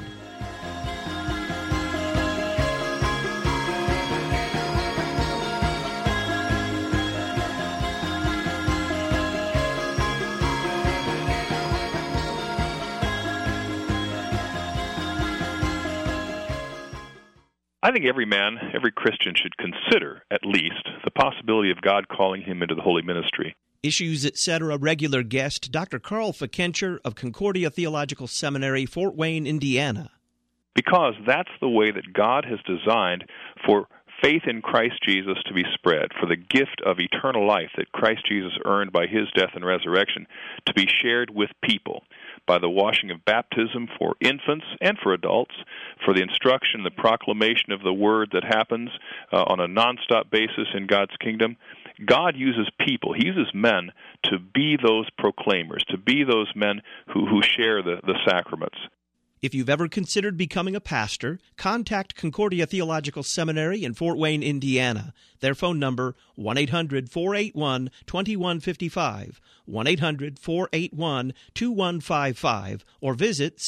I think every man, every Christian should consider, at least, the possibility of God calling him into the holy ministry. Issues, etc. regular guest, Dr. Carl Fikencher of Concordia Theological Seminary, Fort Wayne, Indiana. Because that's the way that God has designed for faith in Christ Jesus to be spread, for the gift of eternal life that Christ Jesus earned by his death and resurrection to be shared with people by the washing of baptism for infants and for adults, for the instruction, the proclamation of the word that happens on a nonstop basis in God's kingdom. God uses people, he uses men to be those proclaimers, to be those men who share the sacraments. If you've ever considered becoming a pastor, contact Concordia Theological Seminary in Fort Wayne, Indiana. Their phone number, 1-800-481-2155, 1-800-481-2155, or visit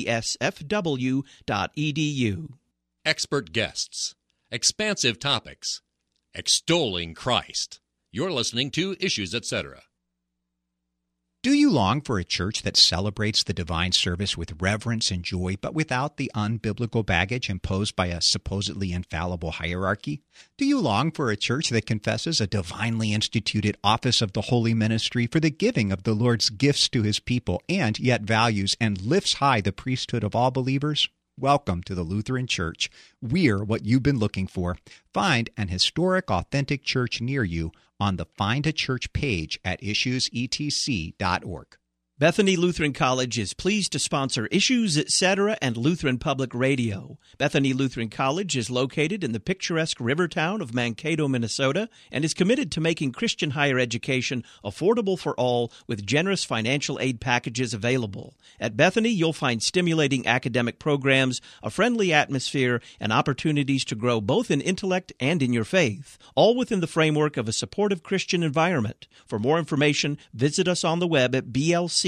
ctsfw.edu. Expert guests, expansive topics, extolling Christ. You're listening to Issues, Etc. Do you long for a church that celebrates the divine service with reverence and joy, but without the unbiblical baggage imposed by a supposedly infallible hierarchy? Do you long for a church that confesses a divinely instituted office of the holy ministry for the giving of the Lord's gifts to his people, and yet values and lifts high the priesthood of all believers? Welcome to the Lutheran Church. We're what you've been looking for. Find an historic, authentic church near you on the Find a Church page at issuesetc.org. Bethany Lutheran College is pleased to sponsor Issues, Etc. and Lutheran Public Radio. Bethany Lutheran College is located in the picturesque river town of Mankato, Minnesota, and is committed to making Christian higher education affordable for all with generous financial aid packages available. At Bethany, you'll find stimulating academic programs, a friendly atmosphere, and opportunities to grow both in intellect and in your faith, all within the framework of a supportive Christian environment. For more information, visit us on the web at blc.edu.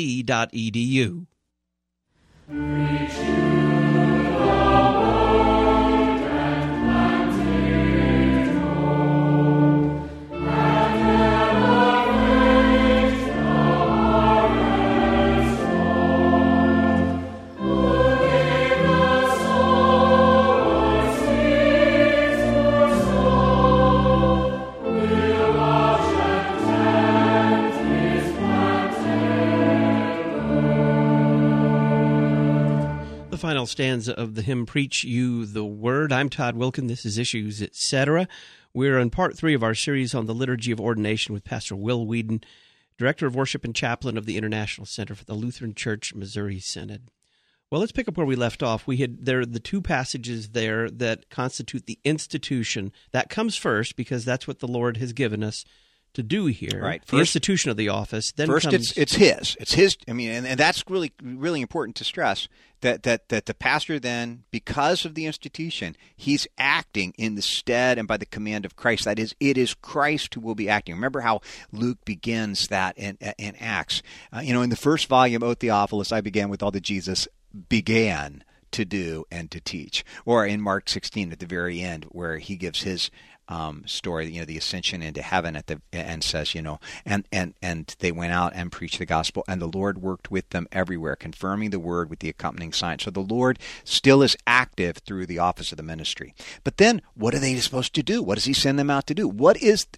The final stanza of the hymn, Preach You the Word. I'm Todd Wilkin. This is Issues, Etc. We're in part 3 of our series on the Liturgy of Ordination with Pastor Will Whedon, Director of Worship and Chaplain of the International Center for the Lutheran Church Missouri Synod. Well, let's pick up where we left off. There are the two passages there that constitute the institution. That comes first because that's what the Lord has given us to do here. Right. The institution of the office. Then first, comes, it's his. I mean, and that's really, really important to stress that the pastor then, because of the institution, he's acting in the stead and by the command of Christ. That is, it is Christ who will be acting. Remember how Luke begins that in Acts. In the first volume, O Theophilus, I began with all that Jesus began to do and to teach. Or in Mark 16 at the very end, where he gives his story, the ascension into heaven and says, and they went out and preached the gospel, and the Lord worked with them everywhere, confirming the word with the accompanying signs. So the Lord still is active through the office of the ministry. But then, what are they supposed to do? What does he send them out to do? What is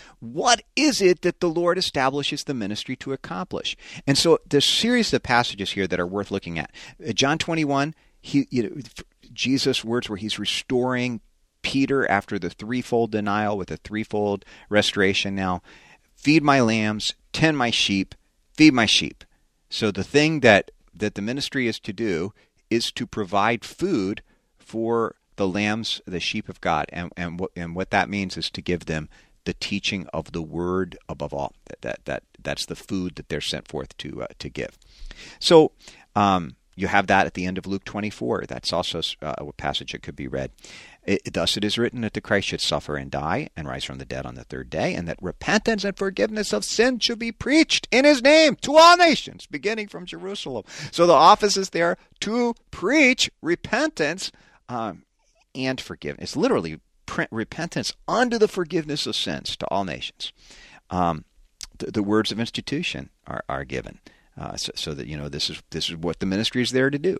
it that the Lord establishes the ministry to accomplish? And so there's a series of passages here that are worth looking at. John 21, Jesus' words where he's restoring Peter after the threefold denial with a threefold restoration now. Feed my lambs, tend my sheep, feed my sheep. So the thing that the ministry is to do is to provide food for the lambs, the sheep of God. And what that means is to give them the teaching of the word above all. That's the food that they're sent forth to give. So you have that at the end of Luke 24. That's also a passage that could be read. Thus it is written that the Christ should suffer and die and rise from the dead on the third day, and that repentance and forgiveness of sin should be preached in his name to all nations, beginning from Jerusalem. So the office is there to preach repentance and forgiveness. It's literally repentance unto the forgiveness of sins to all nations. The words of institution are given. So that this is what the ministry is there to do,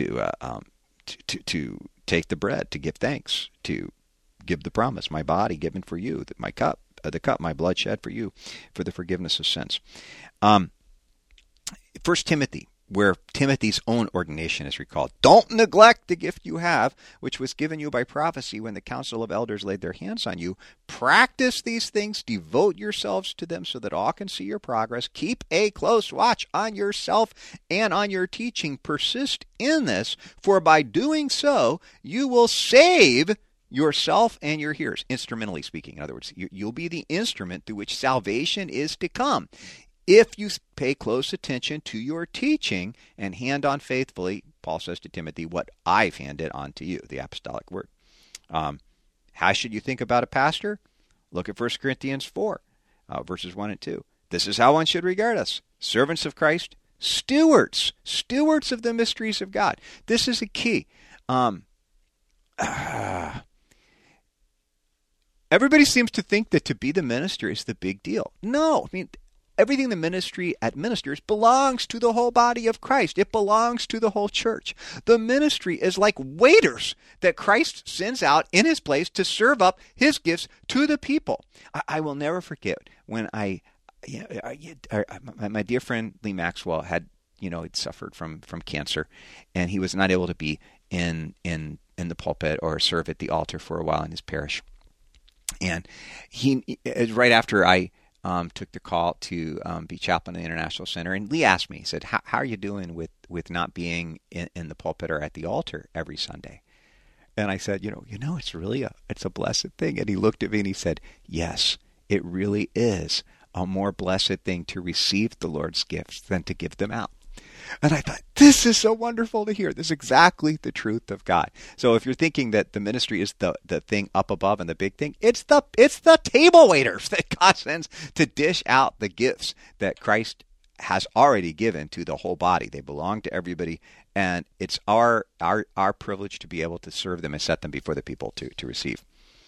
to take the bread, to give thanks, to give the promise, my body given for you, that my cup, my blood shed for you, for the forgiveness of sins. 1 Timothy, where Timothy's own ordination is recalled. Don't neglect the gift you have, which was given you by prophecy when the council of elders laid their hands on you. Practice these things, devote yourselves to them so that all can see your progress. Keep a close watch on yourself and on your teaching. Persist in this, for by doing so, you will save yourself and your hearers, instrumentally speaking. In other words, you'll be the instrument through which salvation is to come. If you pay close attention to your teaching and hand on faithfully, Paul says to Timothy, what I've handed on to you, the apostolic word. How should you think about a pastor? Look at 1 Corinthians 4, verses 1 and 2. This is how one should regard us. Servants of Christ, stewards of the mysteries of God. This is a key. Everybody seems to think that to be the minister is the big deal. No, I mean, everything the ministry administers belongs to the whole body of Christ. It belongs to the whole church. The ministry is like waiters that Christ sends out in his place to serve up his gifts to the people. I will never forget when my dear friend Lee Maxwell had suffered from cancer, and he was not able to be in the pulpit or serve at the altar for a while in his parish. And he right after I took the call to be chaplain in the International Center, and Lee asked me, he said, how are you doing with not being in the pulpit or at the altar every Sunday? And I said, it's a blessed thing. And he looked at me and he said, yes, it really is a more blessed thing to receive the Lord's gifts than to give them out. And I thought, this is so wonderful to hear. This is exactly the truth of God. So if you're thinking that the ministry is the thing up above and the big thing, it's the table waiters that God sends to dish out the gifts that Christ has already given to the whole body. They belong to everybody, and it's our privilege to be able to serve them and set them before the people to receive.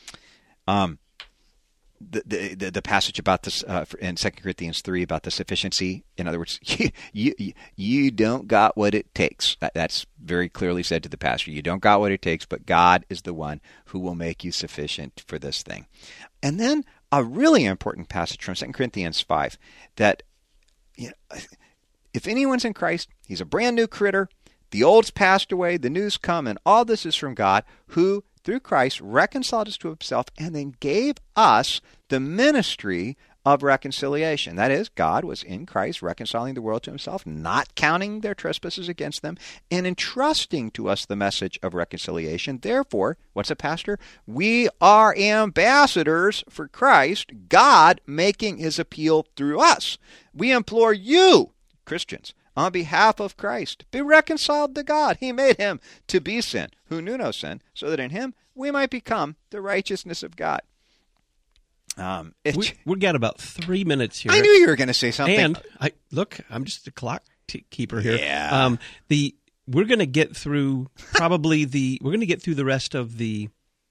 The passage about this in 2 Corinthians 3 about the sufficiency. In other words, you don't got what it takes. That's very clearly said to the pastor. You don't got what it takes, but God is the one who will make you sufficient for this thing. And then a really important passage from 2 Corinthians 5 that if anyone's in Christ, he's a brand new critter. The old's passed away, the new's come, and all this is from God, who through Christ reconciled us to himself and then gave us the ministry of reconciliation. That is, God was in Christ reconciling the world to himself, not counting their trespasses against them, and entrusting to us the message of reconciliation. Therefore, what's a pastor? We are ambassadors for Christ, God making his appeal through us. We implore you, Christians, on behalf of Christ, be reconciled to God. He made him to be sin, who knew no sin, so that in him we might become the righteousness of God. We've got about 3 minutes here. I knew you were going to say something. And I'm just a clock keeper here. Yeah. We're going to get through the rest of the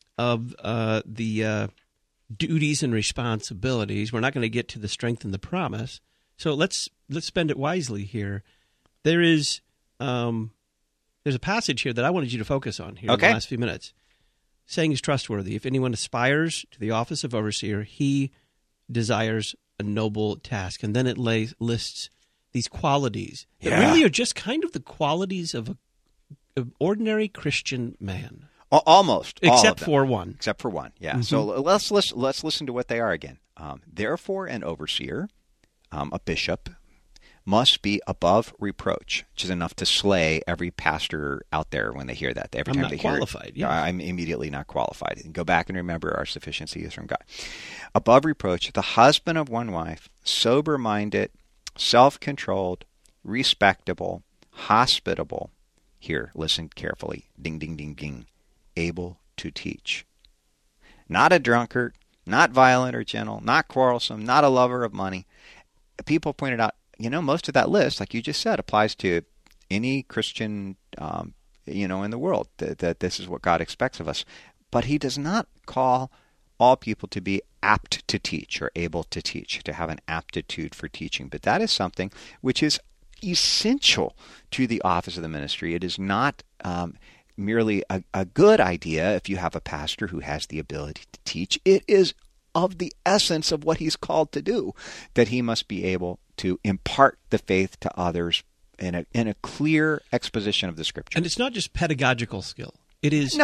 duties and responsibilities. We're not going to get to the strength and the promise. So let's spend it wisely here. There's a passage here that I wanted you to focus on here in the last few minutes. Saying is trustworthy. If anyone aspires to the office of overseer, he desires a noble task. And then it lists these qualities that really are just kind of the qualities of an ordinary Christian man. Almost. Except for one. Except for one, yeah. Mm-hmm. So let's listen to what they are again. Therefore, an overseer, a bishop, must be above reproach, which is enough to slay every pastor out there when they hear that. Every time they hear qualified. it, I'm immediately not qualified. And go back and remember our sufficiency is from God. Above reproach, the husband of one wife, sober-minded, self-controlled, respectable, hospitable. Here, listen carefully. Ding, ding, ding, ding. Able to teach. Not a drunkard, not violent or gentle, not quarrelsome, not a lover of money. People pointed out, most of that list, like you just said, applies to any Christian, in the world, that this is what God expects of us. But he does not call all people to be apt to teach or able to teach, to have an aptitude for teaching. But that is something which is essential to the office of the ministry. It is not merely a good idea if you have a pastor who has the ability to teach. It is of the essence of what he's called to do, that he must be able to impart the faith to others in a clear exposition of the Scripture. And it's not just pedagogical skill. It is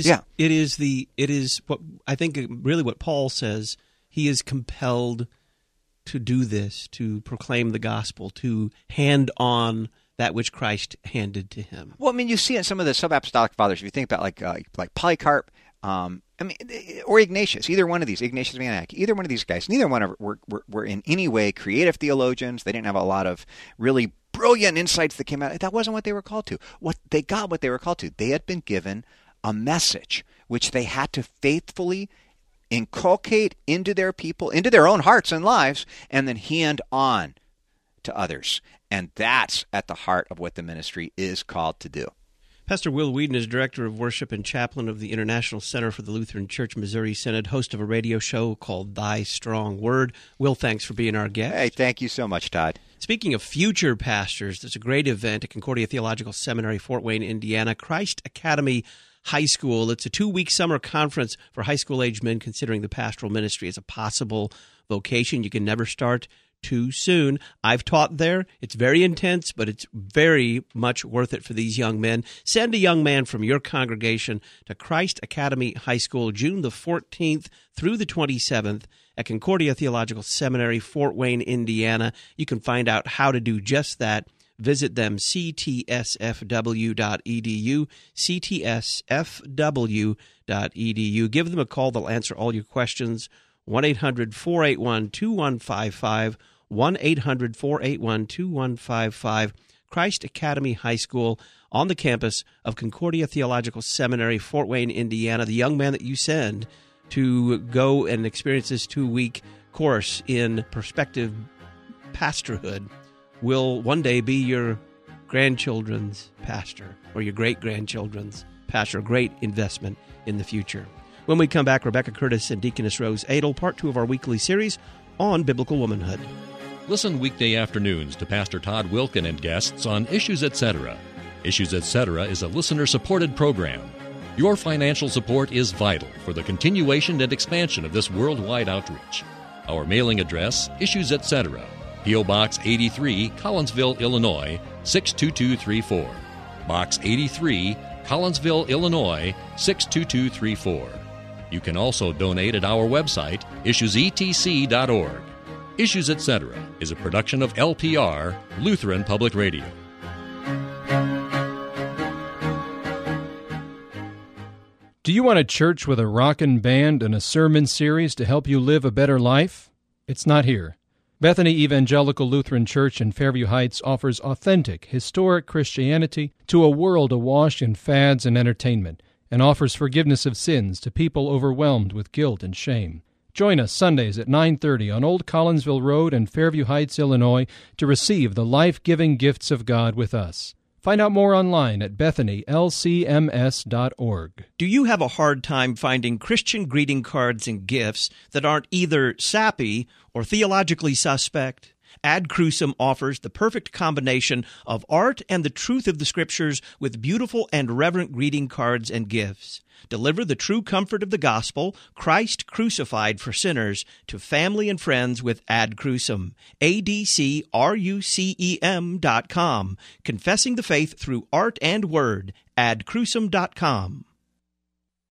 what I think really what Paul says. He is compelled to do this, to proclaim the gospel, to hand on that which Christ handed to him. Well, you see in some of the sub-apostolic fathers, if you think about like Polycarp, or Ignatius, either one of these, Ignatius of Antioch, either one of these guys, neither one were in any way creative theologians. They didn't have a lot of really brilliant insights that came out. That wasn't what they were called to. What they were called to. They had been given a message which they had to faithfully inculcate into their people, into their own hearts and lives, and then hand on to others. And that's at the heart of what the ministry is called to do. Pastor Will Whedon is Director of Worship and Chaplain of the International Center for the Lutheran Church Missouri Synod, host of a radio show called Thy Strong Word. Will, thanks for being our guest. Hey, thank you so much, Todd. Speaking of future pastors, there's a great event at Concordia Theological Seminary, Fort Wayne, Indiana, Christ Academy High School. It's a 2-week summer conference for high school-age men considering the pastoral ministry as a possible vocation. You can never start too soon. I've taught there. It's very intense, but it's very much worth it for these young men. Send a young man from your congregation to Christ Academy High School, June the 14th through the 27th at Concordia Theological Seminary, Fort Wayne, Indiana. You can find out how to do just that. Visit them, ctsfw.edu, ctsfw.edu. Give them a call. They'll answer all your questions. 1-800-481-2155, 1-800-481-2155, Christ Academy High School on the campus of Concordia Theological Seminary, Fort Wayne, Indiana. The young man that you send to go and experience this 2-week course in prospective pastorhood will one day be your grandchildren's pastor or your great-grandchildren's pastor. Great investment in the future. When we come back, Rebecca Curtis and Deaconess Rose Adel, part 2 of our weekly series on biblical womanhood. Listen weekday afternoons to Pastor Todd Wilken and guests on Issues Etc. Issues Etc. is a listener-supported program. Your financial support is vital for the continuation and expansion of this worldwide outreach. Our mailing address, Issues Etc., P.O. Box 83, Collinsville, Illinois, 62234. Box 83, Collinsville, Illinois, 62234. You can also donate at our website, issuesetc.org. Issues Etc. is a production of LPR, Lutheran Public Radio. Do you want a church with a rockin' band and a sermon series to help you live a better life? It's not here. Bethany Evangelical Lutheran Church in Fairview Heights offers authentic, historic Christianity to a world awash in fads and entertainment, and offers forgiveness of sins to people overwhelmed with guilt and shame. Join us Sundays at 9:30 on Old Collinsville Road in Fairview Heights, Illinois, to receive the life-giving gifts of God with us. Find out more online at bethanylcms.org. Do you have a hard time finding Christian greeting cards and gifts that aren't either sappy or theologically suspect? Ad Crucem offers the perfect combination of art and the truth of the Scriptures with beautiful and reverent greeting cards and gifts. Deliver the true comfort of the gospel, Christ crucified for sinners, to family and friends with Ad Crucem. ADCRUCEM.com. Confessing the faith through art and word. AdCrucem.com.